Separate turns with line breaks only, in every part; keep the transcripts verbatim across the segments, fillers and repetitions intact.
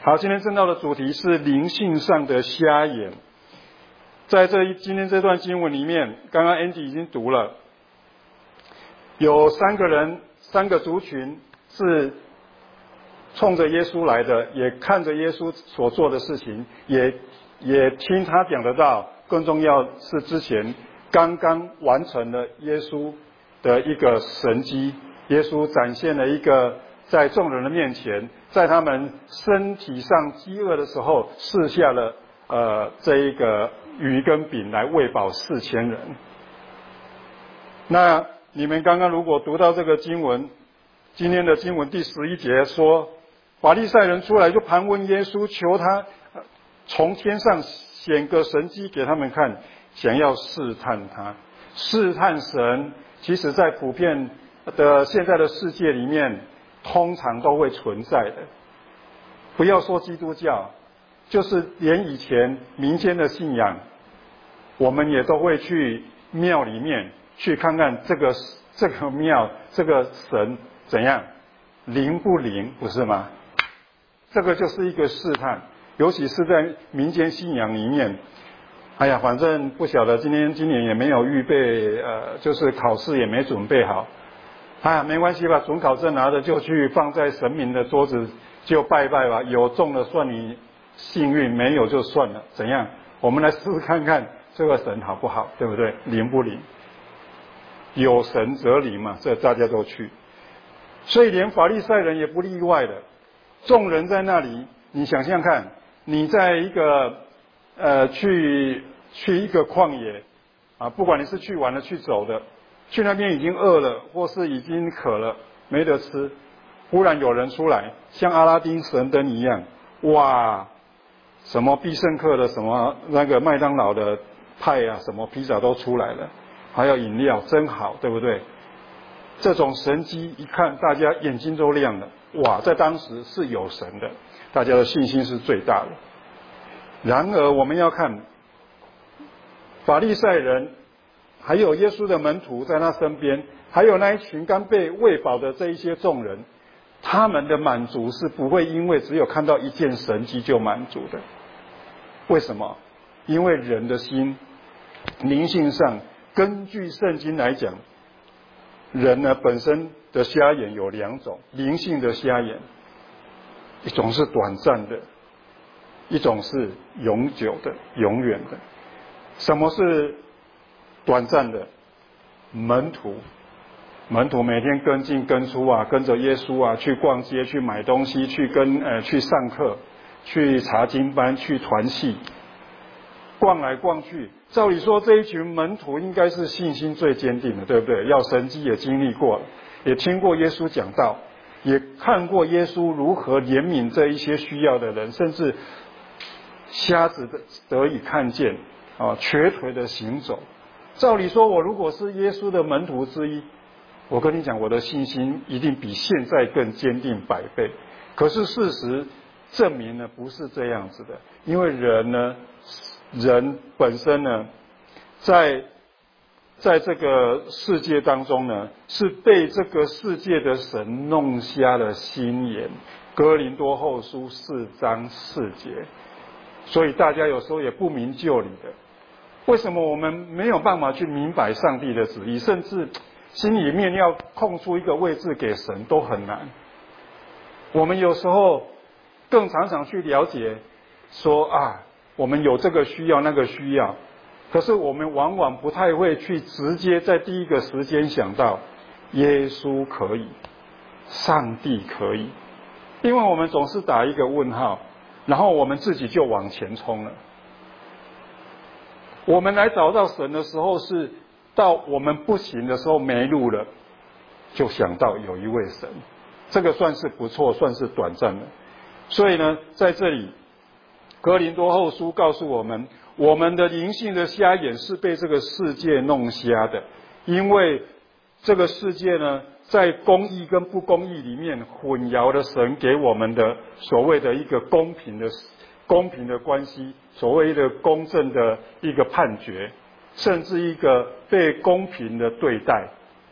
好，今天正道的主题是灵性上的瞎眼。在这一今天这段经文里面，刚刚 Andy 已经读了，有三个人，三个族群是冲着耶稣来的，也看着耶稣所做的事情，也也听他讲的道。更重要是之前刚刚完成了耶稣的一个神迹，耶稣展现了一个在众人的面前，在他们身体上饥饿的时候，赐下了呃这一个鱼跟饼来喂饱四千人。那你们刚刚如果读到这个经文，今天的经文第十一节说，法利赛人出来就盘问耶稣，求他从天上显个神迹给他们看，想要试探他。试探神，其实在普遍的现在的世界里面，通常都会存在的。不要说基督教，就是连以前民间的信仰，我们也都会去庙里面去看看这个这个庙这个神怎样灵不灵，不是吗？这个就是一个试探，尤其是在民间信仰里面。哎呀，反正不晓得今天今年也没有预备，呃，就是考试也没准备好。哎呀，没关系吧，准考证拿着就去放在神明的桌子就拜拜吧，有中了算你幸运，没有就算了，怎样？我们来试试看看这个神好不好，对不对？灵不灵？有神则灵嘛，这大家都去。所以连法利赛人也不例外的，众人在那里，你想想看，你在一个呃去去一个旷野啊，不管你是去玩的去走的，去那边已经饿了，或是已经渴了，没得吃，忽然有人出来，像阿拉丁神灯一样，哇，什么必胜客的什么那个麦当劳的派啊，什么披萨都出来了，还有饮料，真好，对不对？这种神迹一看，大家眼睛都亮了，哇，在当时是有神的，大家的信心是最大的。然而我们要看法利赛人还有耶稣的门徒在他身边，还有那一群刚被喂饱的这一些众人，他们的满足是不会因为只有看到一件神迹就满足的。为什么？因为人的心灵性上，根据圣经来讲，人呢本身的瞎眼有两种，灵性的瞎眼，一种是短暂的，一种是永久的、永远的。什么是短暂的？门徒，门徒每天跟进跟出啊，跟着耶稣啊，去逛街，去买东西，去跟呃去上课，去查经班，去团契，逛来逛去。照理说，这一群门徒应该是信心最坚定的，对不对？要神迹也经历过了，也听过耶稣讲道，也看过耶稣如何怜悯这一些需要的人，甚至瞎子得以看见啊，瘸腿的行走。照理说，我如果是耶稣的门徒之一，我跟你讲，我的信心一定比现在更坚定百倍。可是事实证明呢，不是这样子的。因为人呢，人本身呢，在在这个世界当中呢，是被这个世界的神弄瞎了心眼。哥林多后书四章四节。所以大家有时候也不明就里的。为什么我们没有办法去明白上帝的旨意，甚至心里面要空出一个位置给神都很难。我们有时候更常常去了解说啊，我们有这个需要那个需要，可是我们往往不太会去直接在第一个时间想到耶稣可以，上帝可以，因为我们总是打一个问号，然后我们自己就往前冲了。我们来找到神的时候，是到我们不行的时候没路了，就想到有一位神，这个算是不错，算是短暂的。所以呢，在这里哥林多后书告诉我们，我们的灵性的瞎眼是被这个世界弄瞎的，因为这个世界呢，在公义跟不公义里面混淆了神给我们的所谓的一个公平的公平的关系，所谓的公正的一个判决，甚至一个被公平的对待。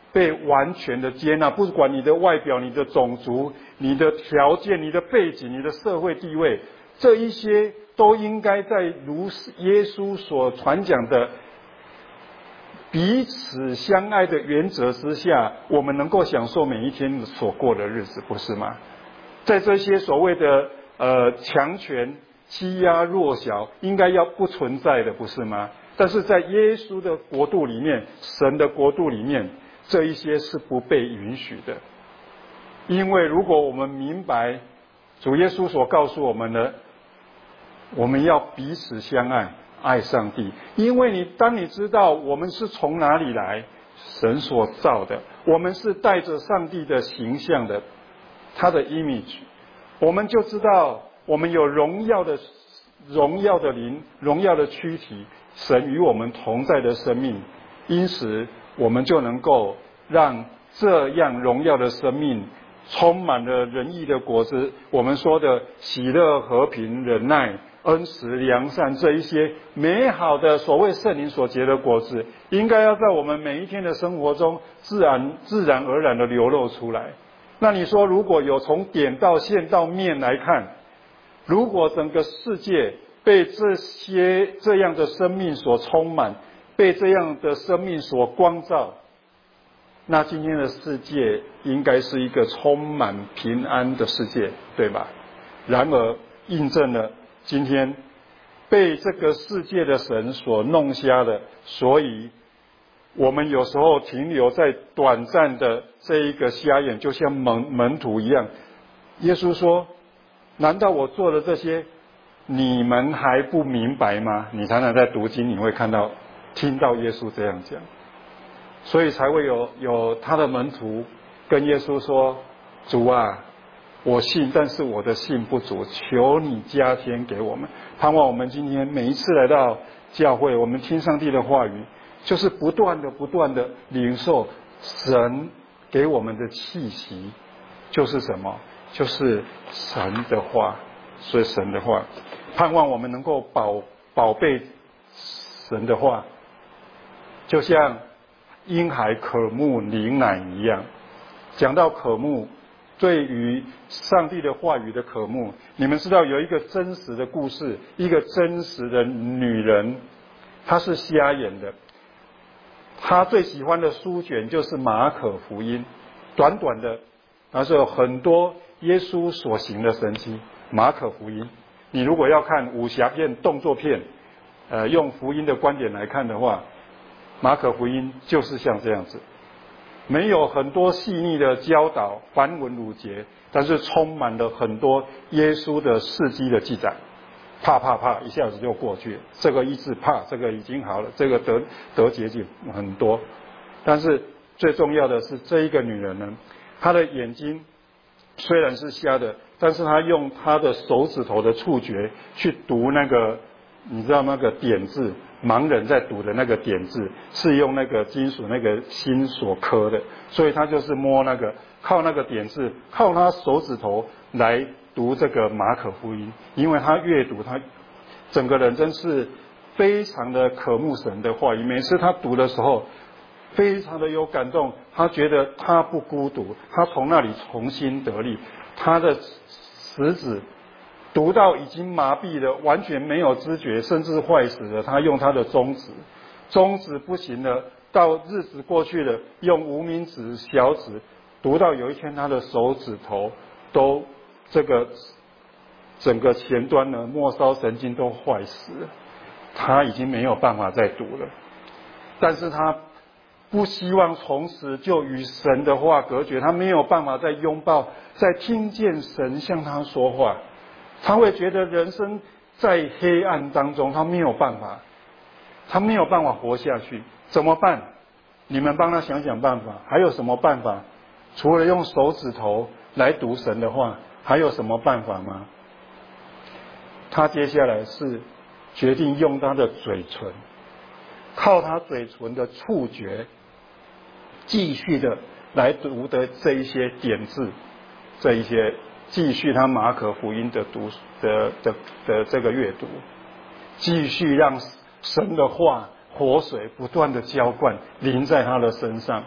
被完全的接纳，不管你的外表、你的种族、你的条件、你的背景、你的社会地位，这一些都应该在如耶稣所传讲的彼此相爱的原则之下，我们能够享受每一天所过的日子，不是吗？在这些所谓的呃强权、欺压弱小，应该要不存在的，不是吗？但是在耶稣的国度里面，神的国度里面，这一些是不被允许的。因为如果我们明白主耶稣所告诉我们的，我们要彼此相爱，爱上帝。因为你当你知道我们是从哪里来，神所造的，我们是带着上帝的形象的，他的 image， 我们就知道我们有荣耀的荣耀的灵，荣耀的躯体，神与我们同在的生命。因此我们就能够让这样荣耀的生命充满了仁义的果子，我们说的喜乐、和平、忍耐、恩慈、良善，这一些美好的所谓圣灵所结的果子，应该要在我们每一天的生活中自然自然而然的流露出来。那你说，如果有从点到线到面来看，如果整个世界被这些这样的生命所充满，被这样的生命所光照，那今天的世界应该是一个充满平安的世界，对吧？然而印证了今天被这个世界的神所弄瞎的，所以我们有时候停留在短暂的这一个瞎眼，就像门门徒一样。耶稣说，难道我做的这些你们还不明白吗？你常常在读经，你会看到听到耶稣这样讲，所以才会有有他的门徒跟耶稣说，主啊，我信，但是我的信不足，求你加添给我们。盼望我们今天每一次来到教会，我们听上帝的话语，就是不断的不断的领受神给我们的气息，就是什么？就是神的话。所以神的话，盼望我们能够宝宝贝神的话，就像婴孩渴慕灵奶一样。讲到渴慕，对于上帝的话语的渴慕，你们知道有一个真实的故事，一个真实的女人，她是瞎眼的，她最喜欢的书卷就是马可福音，短短的，但是有很多耶稣所行的神迹。马可福音，你如果要看武侠片、动作片，呃，用福音的观点来看的话，马可福音就是像这样子，没有很多细腻的教导，繁文缛节，但是充满了很多耶稣的事迹的记载。啪啪啪，一下子就过去了。这个医治，啪，这个已经好了，这个得得洁净很多。但是最重要的是，这一个女人呢，她的眼睛虽然是瞎的，但是她用她的手指头的触觉去读那个，你知道那个点字，盲人在读的那个点字是用那个金属那个芯所刻的，所以她就是摸那个，靠那个点字，靠她手指头来读这个马可福音。因为她阅读，她整个人真是非常的渴慕神的话语，每次她读的时候非常的有感动，他觉得他不孤独，他从那里重新得力。他的食指读到已经麻痹了，完全没有知觉，甚至坏死了，他用他的中指，中指不行了，到日子过去了，用无名指、小指，读到有一天他的手指头都这个整个前端呢末梢神经都坏死了，他已经没有办法再读了。但是他不希望从此就与神的话隔绝，他没有办法再拥抱，再听见神向他说话，他会觉得人生在黑暗当中，他没有办法，他没有办法活下去，怎么办？你们帮他想想办法，还有什么办法？除了用手指头来读神的话，还有什么办法吗？他接下来是决定用他的嘴唇，靠他嘴唇的触觉，继续的来读的这一些点字，这一些继续他马可福音的读的的的这个阅读，继续让神的话活水不断的浇灌淋在他的身上。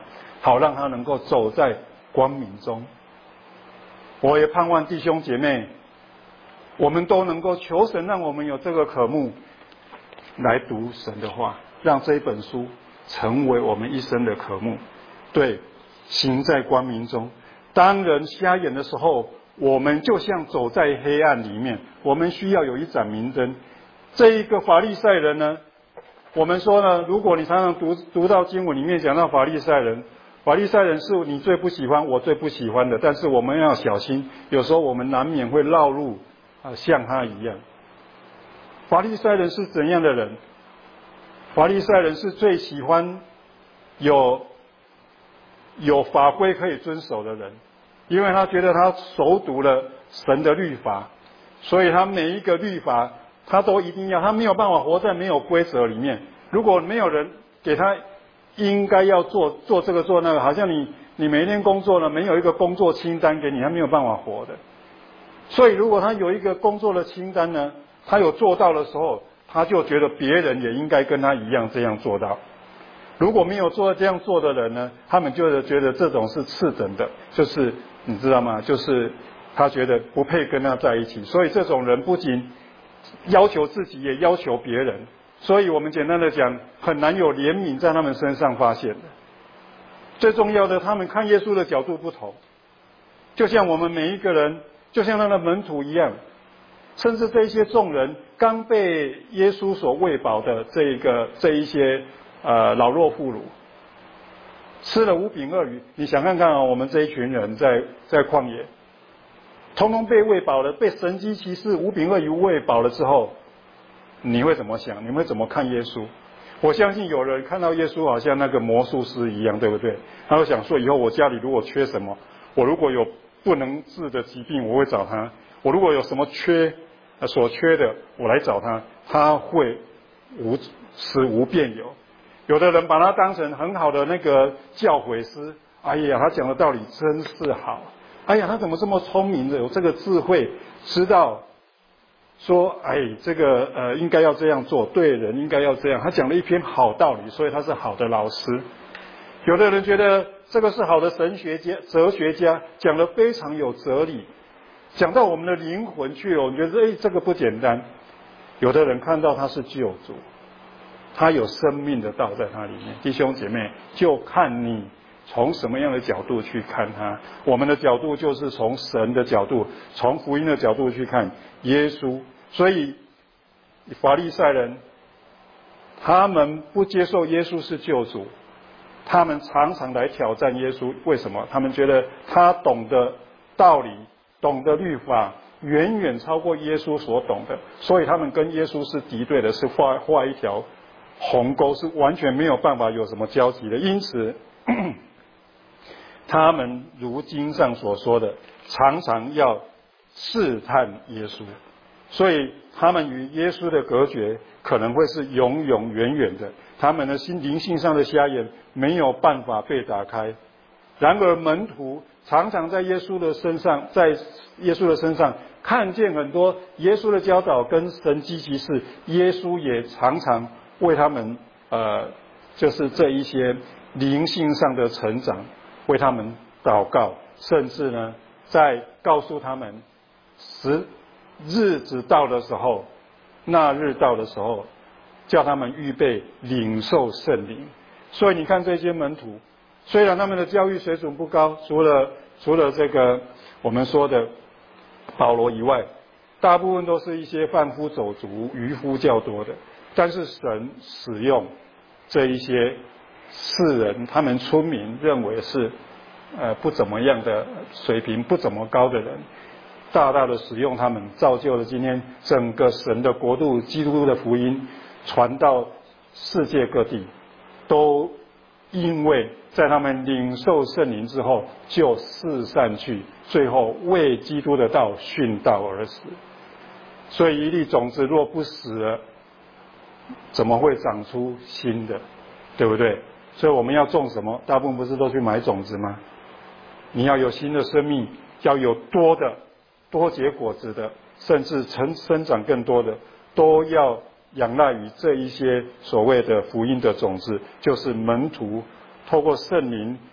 好让他能够走在光明中。我也盼望弟兄姐妹，我们都能够求神让我们有这个渴慕来读神的话，让这一本书成为我们一生的渴慕。对，行在光明中。当人瞎眼的时候，我们就像走在黑暗里面，我们需要有一盏明灯。这一个法利赛人呢，我们说呢，如果你常常读读到经文里面讲到法利赛人，法利赛人是你最不喜欢，我最不喜欢的，但是我们要小心，有时候我们难免会落入啊像他一样。法利赛人是怎样的人？法利赛人是最喜欢有有法规可以遵守的人，因为他觉得他熟读了神的律法，所以他每一个律法他都一定要，他没有办法活在没有规则里面。如果没有人给他应该要做做这个做那个，好像你你每一天工作呢，没有一个工作清单给你，他没有办法活的。所以如果他有一个工作的清单呢，他有做到的时候，他就觉得别人也应该跟他一样这样做到。如果没有做这样做的人呢，他们就觉得这种是次等的，就是你知道吗？就是他觉得不配跟他在一起。所以这种人不仅要求自己，也要求别人。所以我们简单的讲，很难有怜悯在他们身上发现的。最重要的，他们看耶稣的角度不同，就像我们每一个人，就像他的门徒一样，甚至这一些众人刚被耶稣所喂饱的这一个这一些呃老弱妇孺，吃了五饼二鱼。你想看看啊，我们这一群人在在旷野，通通被喂饱了，被神迹奇事五饼二鱼喂饱了之后，你会怎么想？你会怎么看耶稣？我相信有人看到耶稣好像那个魔术师一样，对不对？他会想说，以后我家里如果缺什么，我如果有不能治的疾病，我会找他；我如果有什么缺呃所缺的，我来找他，他会无使无变有。有的人把他当成很好的那个教诲师，哎呀，他讲的道理真是好，哎呀，他怎么这么聪明的，有这个智慧，知道说，哎，这个呃应该要这样做，对人应该要这样。他讲了一篇好道理，所以他是好的老师。有的人觉得这个是好的神学家、哲学家，讲得非常有哲理，讲到我们的灵魂去了，我们觉得哎，这个不简单。有的人看到他是救主，他有生命的道在他里面。弟兄姐妹，就看你从什么样的角度去看他。我们的角度就是从神的角度，从福音的角度去看耶稣。所以法利赛人他们不接受耶稣是救主，他们常常来挑战耶稣。为什么？他们觉得他懂得道理，懂得律法远远超过耶稣所懂的，所以他们跟耶稣是敌对的，是画画一条鸿沟，是完全没有办法有什么交集的。因此他们如经上所说的，常常要试探耶稣，所以他们与耶稣的隔绝可能会是永永远远的，他们的心灵性上的瞎眼没有办法被打开。然而门徒常常在耶稣的身上，在耶稣的身上看见很多耶稣的教导跟神迹奇事，耶稣也常常为他们呃，就是这一些灵性上的成长为他们祷告，甚至呢在告诉他们时日子到的时候，那日到的时候叫他们预备领受圣灵。所以你看这些门徒，虽然他们的教育水准不高，除了除了这个我们说的保罗以外，大部分都是一些贩夫走卒、渔夫较多的。但是神使用这一些世人，他们村民认为是呃不怎么样的水平不怎么高的人，大大的使用他们，造就了今天整个神的国度、基督的福音传到世界各地，都因为在他们领受圣灵之后就四散去，最后为基督的道殉道而死。所以一粒种子若不死了，怎么会长出新的，对不对？所以我们要种什么？大部分不是都去买种子吗？你要有新的生命，要有多的多结果子的，甚至成生长更多的，都要仰赖于这一些所谓的福音的种子，就是门徒透过圣灵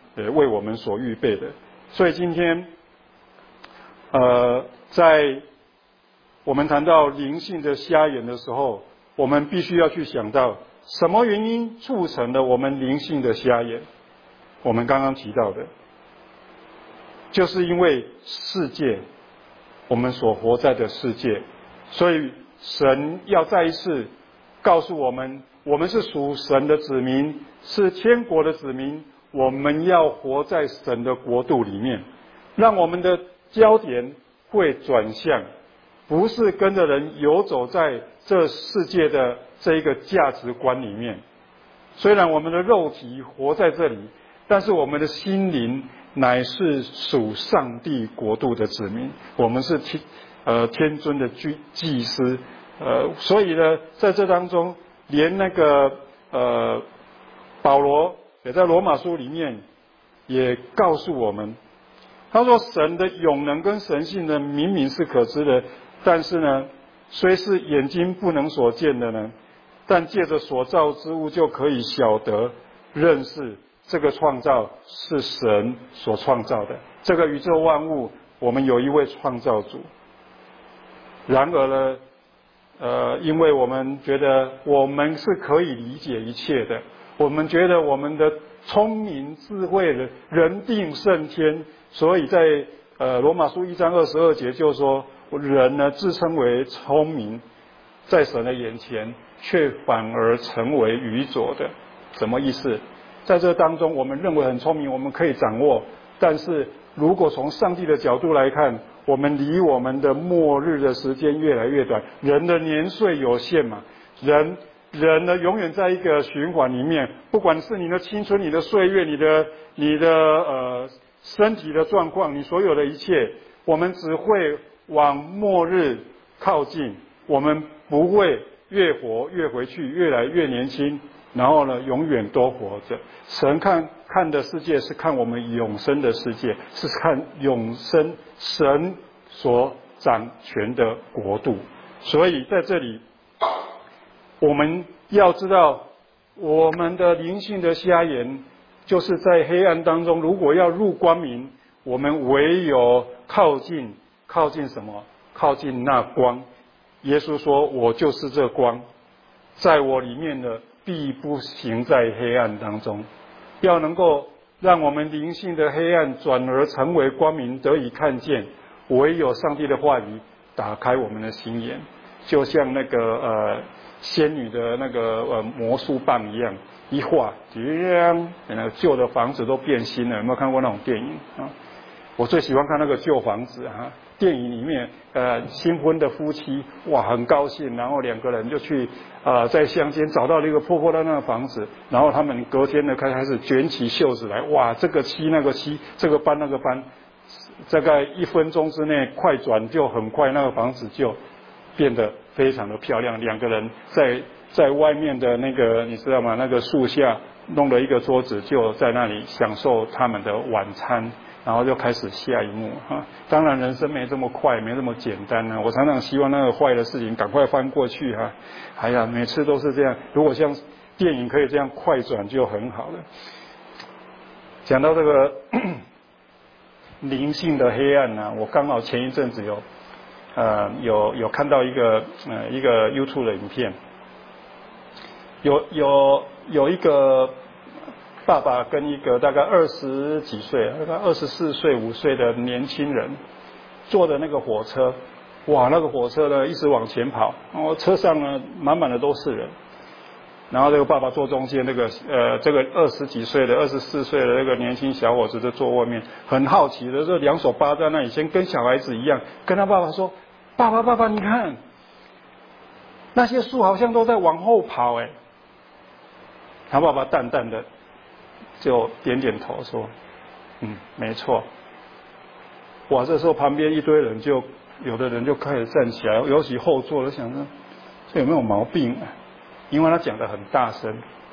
呃为我们所预备的。所以今天，呃，在我们谈到灵性的瞎眼的时候，我们必须要去想到什么原因促成了我们灵性的瞎眼。我们刚刚提到的，就是因为世界，我们所活在的世界，所以神要再一次告诉我们，我们是属神的子民，是天国的子民，我们要活在神的国度里面，让我们的焦点会转向，不是跟着人游走在这世界的这一个价值观里面。虽然我们的肉体活在这里，但是我们的心灵乃是属上帝国度的子民，我们是天呃天尊的祭祭司，呃，所以呢，在这当中，连那个呃保罗也在罗马书里面也告诉我们，他说神的永能跟神性呢，明明是可知的，但是呢，虽是眼睛不能所见的呢，但借着所造之物就可以晓得认识。这个创造是神所创造的，这个宇宙万物，我们有一位创造主。然而呢，呃，因为我们觉得我们是可以理解一切的，我们觉得我们的聪明智慧的人定胜天，所以在呃罗马书一章二十二节就说，人呢自称为聪明，在神的眼前却反而成为愚拙的。什么意思？在这当中，我们认为很聪明，我们可以掌握，但是如果从上帝的角度来看，我们离我们的末日的时间越来越短。人的年岁有限嘛，人人呢永远在一个循环里面，不管是你的青春、你的岁月、你的你的呃身体的状况，你所有的一切，我们只会往末日靠近，我们不会越活越回去，越来越年轻。然后呢，永远都活着。神看看的世界是看我们永生的世界，是看永生神所掌权的国度。所以在这里，我们要知道，我们的灵性的瞎眼，就是在黑暗当中，如果要入光明，我们唯有靠近，靠近什么？靠近那光。耶稣说：“我就是这光，在我里面的。”必不行在黑暗当中，要能够让我们灵性的黑暗转而成为光明，得以看见。唯有上帝的话语打开我们的心眼，就像那个呃仙女的那个呃魔术棒一样，一画，锵，那个旧的房子都变新了。有没有看过那种电影啊？我最喜欢看那个旧房子啊。电影里面，呃，新婚的夫妻，哇，很高兴，然后两个人就去，呃，在乡间找到了一个破破烂烂的房子，然后他们隔天呢开始卷起袖子来，哇，这个漆那个漆，这个斑那个斑，大概一分钟之内快转就很快，那个房子就变得非常的漂亮。两个人在在外面的那个，你知道吗？那个树下弄了一个桌子，就在那里享受他们的晚餐。然后就开始下一幕哈，当然人生没这么快，没这么简单啊。我常常希望那个坏的事情赶快翻过去哈。哎呀，每次都是这样。如果像电影可以这样快转就很好了。讲到这个灵性的黑暗呢、啊，我刚好前一阵子有呃有有看到一个呃一个 YouTube 的影片，有有有一个。爸爸跟一个大概二十几岁，大概二十四岁、五岁的年轻人坐的那个火车，哇，那个火车呢一直往前跑，然后车上呢满满的都是人，然后这个爸爸坐中间，那个呃这个二十几岁的、二十四岁的那个年轻小伙子就坐外面，很好奇的，就两手扒在那里，先跟小孩子一样，跟他爸爸说：“爸爸，爸爸，你看，那些树好像都在往后跑。”哎，他爸爸淡淡的。就点点头说：“嗯，没错。”哇，这时候旁边一堆人就，有的人就开始站起来，尤其后座的想说，这有没有毛病啊？因为他讲得很大声，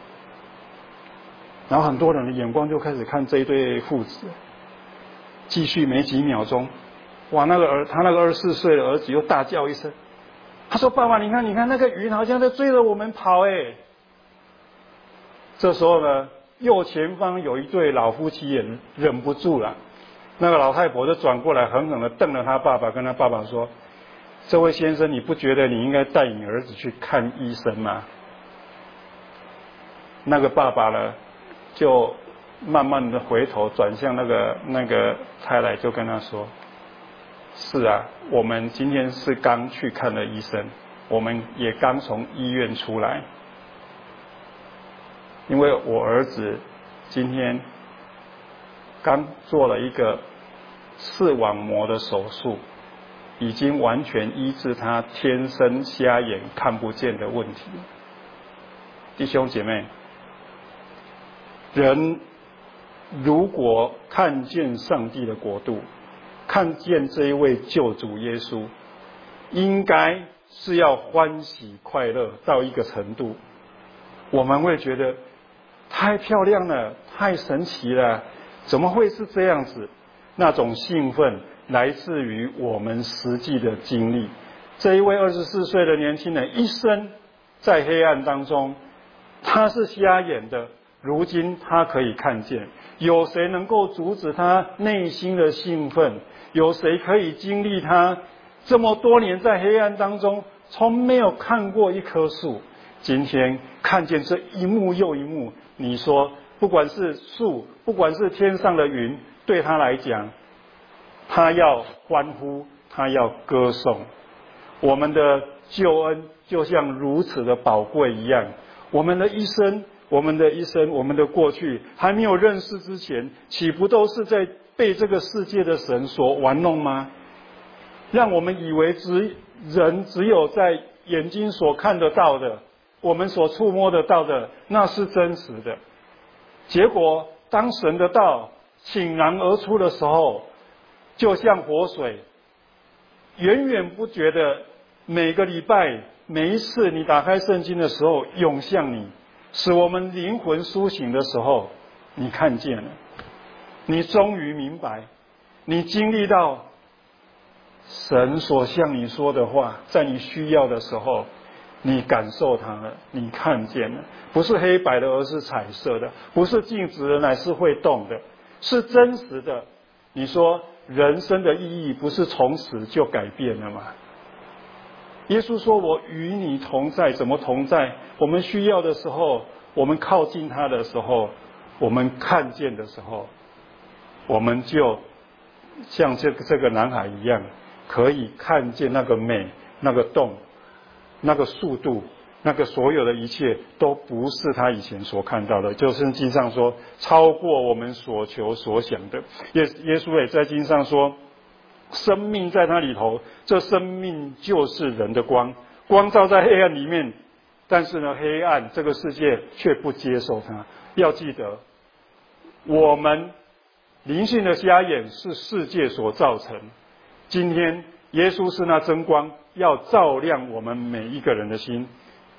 然后很多人的眼光就开始看这一对父子。继续没几秒钟，哇，那个儿他那个二十四岁的儿子又大叫一声，他说：“爸爸，你看，你看那个云好像在追着我们跑。”哎，这时候呢？ 右前方有一对老夫妻也忍不住了，那个老太婆就转过来狠狠地瞪了他爸爸，跟他爸爸说：“这位先生，你不觉得你应该带你儿子去看医生吗？”那个爸爸呢，就慢慢的回头转向那个那个太太，就跟他说：“是啊，我们今天是刚去看了医生，我们也刚从医院出来，因为我儿子今天刚做了一个视网膜的手术，已经完全医治他天生瞎眼看不见的问题。”弟兄姐妹，人如果看见上帝的国度，看见这一位救主耶稣，应该是要欢喜快乐到一个程度，我们会觉得太漂亮了，太神奇了，怎么会是这样子？那种兴奋来自于我们实际的经历。这一位二十四岁的年轻人，一生在黑暗当中，他是瞎眼的，如今他可以看见。有谁能够阻止他内心的兴奋？有谁可以经历他这么多年在黑暗当中从没有看过一棵树，今天看见这一幕又一幕？你说不管是树，不管是天上的云，对他来讲，他要欢呼，他要歌颂。我们的救恩就像如此的宝贵一样，我们的一生我们的一生我们的过去还没有认识之前，岂不都是在被这个世界的神所玩弄吗？让我们以为只人只有在眼睛所看得到的，我们所触摸得到的，那是真实的。结果当神的道倾然而出的时候，就像活水，源源不绝的，每个礼拜每一次你打开圣经的时候涌向你，使我们灵魂苏醒的时候，你看见了，你终于明白，你经历到神所向你说的话，在你需要的时候你感受它了，你看见了，不是黑白的，而是彩色的，不是静止的，乃是会动的，是真实的。你说人生的意义不是从此就改变了吗？耶稣说我与你同在，怎么同在？我们需要的时候，我们靠近他的时候，我们看见的时候，我们就像这个这个男孩一样，可以看见那个美，那个动，那个速度，那个所有的一切都不是他以前所看到的，就是经上说超过我们所求所想的。耶耶稣也在经上说，生命在他里头，这生命就是人的光，光照在黑暗里面，但是呢，黑暗这个世界却不接受它。要记得，我们灵性的瞎眼是世界所造成，今天耶稣是那真光，要照亮我们每一个人的心。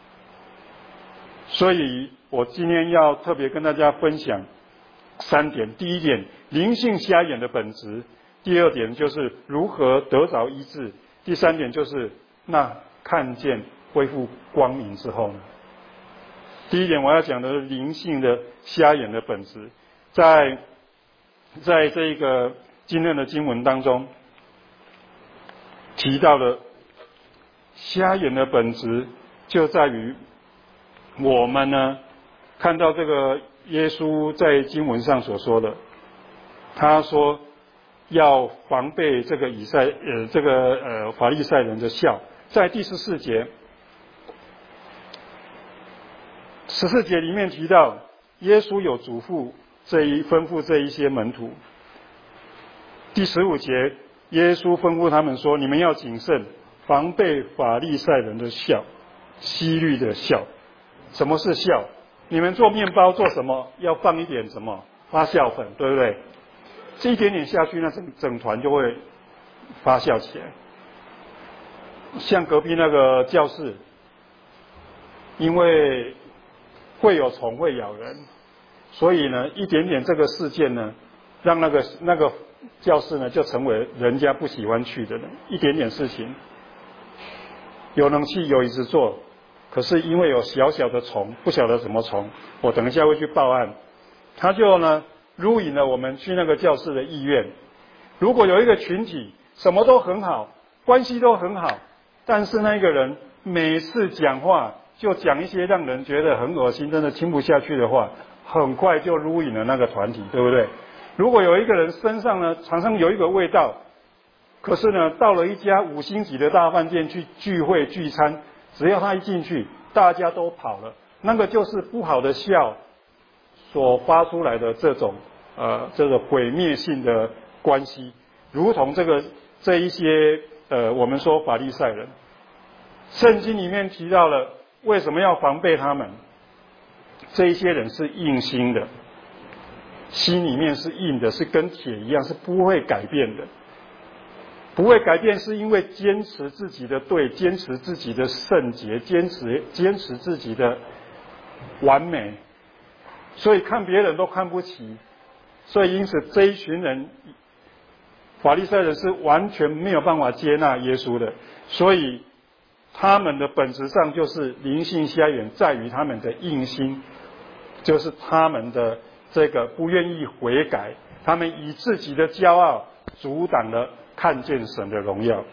所以我今天要特别跟大家分享三点。第一点，灵性瞎眼的本质；第二点就是如何得着医治；第三点就是那看见恢复光明之后呢？第一点我要讲的是灵性的瞎眼的本质。在在这个今天的经文当中提到的瞎眼的本质，就在于我们呢看到这个耶稣在经文上所说的，他说要防备这个以赛呃这个呃法利赛人的笑。在第十四节，十四节里面提到耶稣有嘱咐这一吩咐这一些门徒。第十五节，耶稣吩咐他们说，你们要谨慎，防备法利赛人的笑，希律的笑。什么是笑？你们做面包做什么？要放一点什么发酵粉，对不对？这一点点下去，那整整团就会发酵起来。像隔壁那个教室，因为会有虫会咬人，所以呢，一点点这个事件呢，让那个那个教室呢就成为人家不喜欢去的人。一点点事情，有冷气有椅子坐，可是因为有小小的虫，不晓得什么虫，我等一下会去报案。 他就呢撸引了我们去那个教室的意愿。如果有一个群体什么都很好，关系都很好，但是那个人每次讲话就讲一些让人觉得很恶心，真的听不下去的话，很快就撸引了那个团体，对不对？如果有一个人身上呢常常有一个味道，可是呢到了一家五星级的大饭店去聚会聚餐，只要他一进去，大家都跑了，那个就是不好的笑所发出来的这种呃这个毁灭性的关系，如同这个这一些呃我们说法利赛人，圣经里面提到了为什么要防备他们。这一些人是硬心的，心里面是硬的，是跟铁一样，是不会改变的。不会改变是因为坚持自己的对，坚持自己的圣洁，坚持坚持自己的完美，所以看别人都看不起。所以因此这一群人，法利赛人是完全没有办法接纳耶稣的，所以他们的本质上就是灵性瞎眼，在于他们的硬心，就是他们的这个不愿意悔改，他们以自己的骄傲阻挡了看见神的荣耀。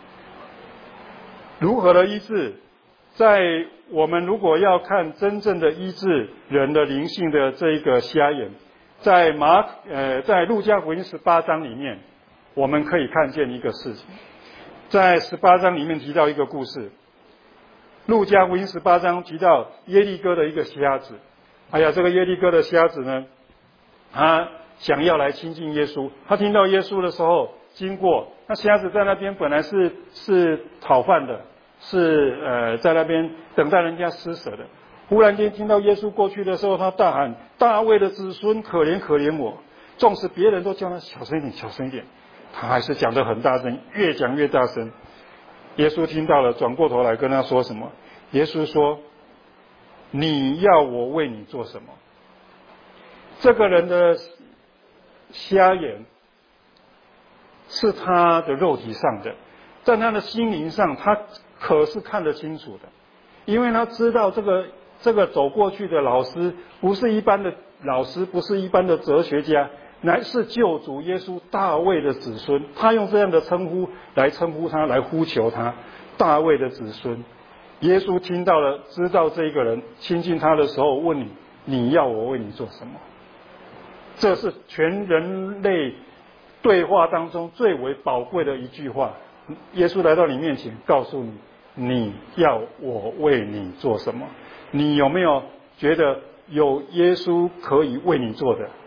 如何的医治？在我们如果要看真正的医治人的灵性的这一个瞎眼，在马呃在路加福音十八章里面，我们可以看见一个事情。在十八章里面提到一个故事，路加福音十八章提到耶利哥的一个瞎子。哎呀，这个耶利哥的瞎子呢，他想要来亲近耶稣。他听到耶稣的时候经过，那瞎子在那边本来是是讨饭的，是呃在那边等待人家施舍的。忽然间听到耶稣过去的时候，他大喊：大卫的子孙，可怜可怜我！纵使别人都叫他小声一点，小声一点，他还是讲得很大声，越讲越大声。耶稣听到了，转过头来跟他说什么？耶稣说：你要我为你做什么？这个人的瞎眼是他的肉体上的，在他的心灵上，他可是看得清楚的，因为他知道这个这个走过去的老师不是一般的老师，不是一般的哲学家，乃是救主耶稣大卫的子孙。他用这样的称呼来称呼他，来呼求他，大卫的子孙。耶稣听到了，知道这个人亲近他的时候，问你：你要我为你做什么？这是全人类对话当中最为宝贵的一句话。耶稣来到你面前，告诉你：你要我为你做什么？你有没有觉得有耶稣可以为你做的？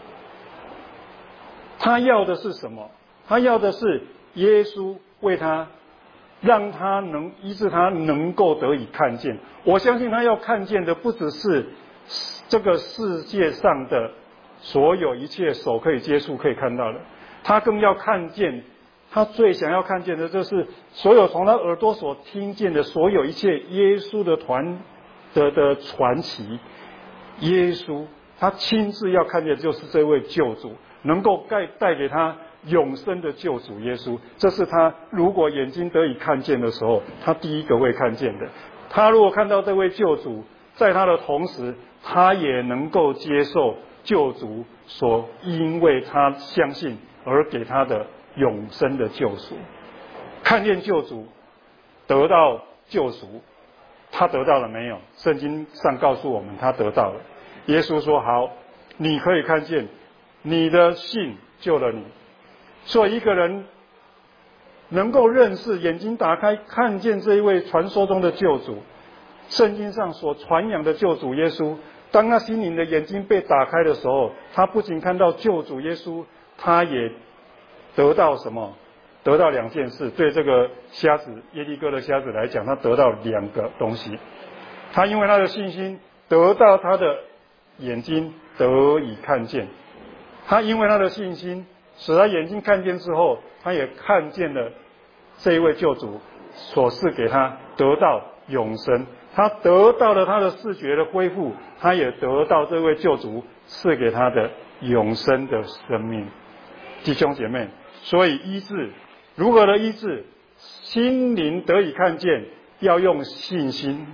他要的是什么？他要的是耶稣为他，让他能医治他，能够得以看见。我相信他要看见的不只是这个世界上的所有一切手可以接触可以看到的，他更要看见，他最想要看见的就是所有从他耳朵所听见的所有一切耶稣的团的的传奇。耶稣他亲自要看见就是这位救主，能够带带给他永生的救主耶稣。这是他如果眼睛得以看见的时候，他第一个会看见的。他如果看到这位救主，在他的同时，他也能够接受救主所因为他相信而给他的永生的救赎。看见救主，得到救赎，他得到了没有？圣经上告诉我们，他得到了。耶稣说：好，你可以看见，你的信救了你。所以一个人能够认识，眼睛打开看见这一位传说中的救主，圣经上所传扬的救主耶稣，当他心灵的眼睛被打开的时候，他不仅看到救主耶稣，他也得到什么？得到两件事。对这个瞎子耶利哥的瞎子来讲，他得到两个东西。他因为他的信心得到他的眼睛得以看见，他因为他的信心使他眼睛看见之后，他也看见了这一位救主所赐给他得到永生。他得到了他的视觉的恢复，他也得到这位救主赐给他的永生的生命。弟兄姐妹，所以医治如何的医治？心灵得以看见，要用信心。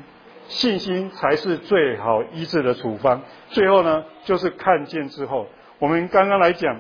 信心才是最好医治的处方。最后呢，就是看见之后，我们刚刚来讲，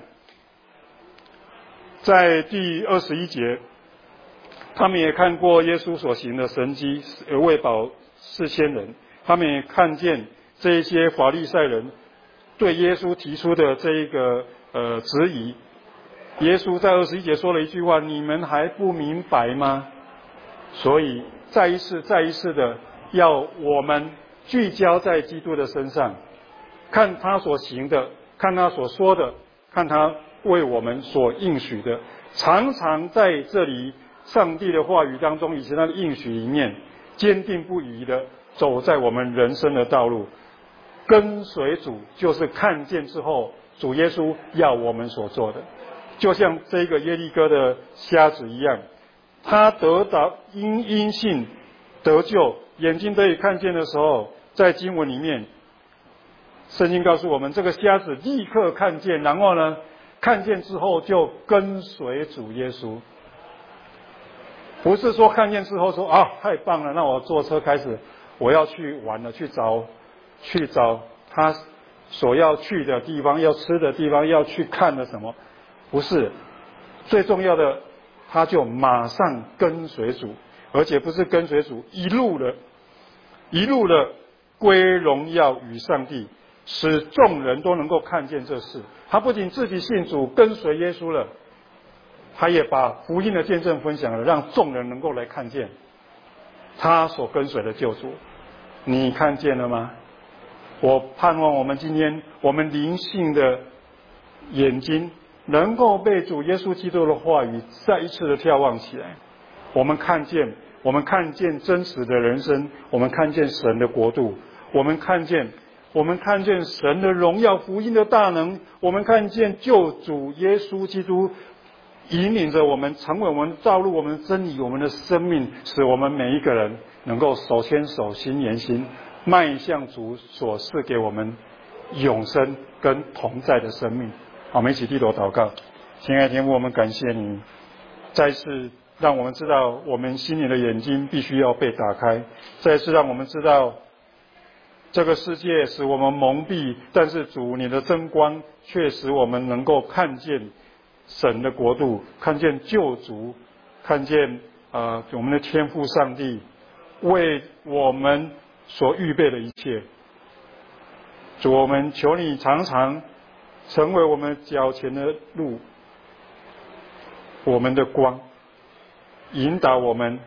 在第二十一节，他们也看过耶稣所行的神迹，喂饱四千人。他们也看见这一些法利赛人对耶稣提出的这一个呃质疑。耶稣在二十一节说了一句话：你们还不明白吗？所以再一次再一次的要我们聚焦在基督的身上，看他所行的，看他所说的，看他为我们所应许的，常常在这里上帝的话语当中以及他的应许里面坚定不移的走在我们人生的道路。跟随主就是看见之后主耶稣要我们所做的，就像这个耶利哥的瞎子一样，他得到因因信得救，眼睛得以看见的时候，在经文里面圣经告诉我们，这个瞎子立刻看见，然后呢看见之后就跟随主耶稣。不是说看见之后说啊太棒了，那我坐车开始我要去玩了，去找去找他所要去的地方，要吃的地方，要去看的什么。不是，最重要的他就马上跟随主，而且不是跟随主一路的一路的归荣耀与上帝，使众人都能够看见这事。他不仅自己信主跟随耶稣了，他也把福音的见证分享了，让众人能够来看见他所跟随的救主。你看见了吗？我盼望我们今天我们灵性的眼睛能够被主耶稣基督的话语再一次的眺望起来。我们看见我们看见真实的人生，我们看见神的国度，我们看见我们看见神的荣耀，福音的大能，我们看见救主耶稣基督引领着我们，成为我们道路，我们的真理，我们的生命，使我们每一个人能够手牵手心连心，迈向主所赐给我们永生跟同在的生命。好，我们一起低头祷告。亲爱的天父，我们感谢你再次让我们知道我们心灵的眼睛必须要被打开，再次让我们知道这个世界使我们蒙蔽，但是主你的真光却使我们能够看见神的国度，看见救主，看见呃我们的天父上帝为我们所预备的一切。主，我们求你常常成为我们脚前的路，我们的光，引导我们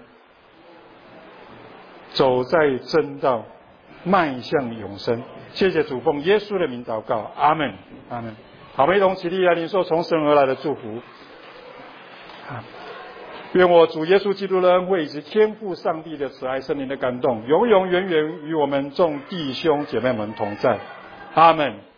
走在真道，迈向永生。谢谢主，奉耶稣的名祷告，阿们，阿们。好，我们一同起立来领受从神而来的祝福。愿我主耶稣基督的恩惠以及天父上帝的慈爱、圣灵的感动，永永远远与我们众弟兄姐妹们同在。阿们。